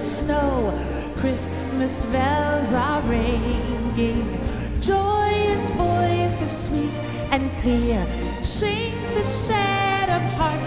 snow. Christmas bells are ringing. Joyous voices sweet and clear sing the sad of heart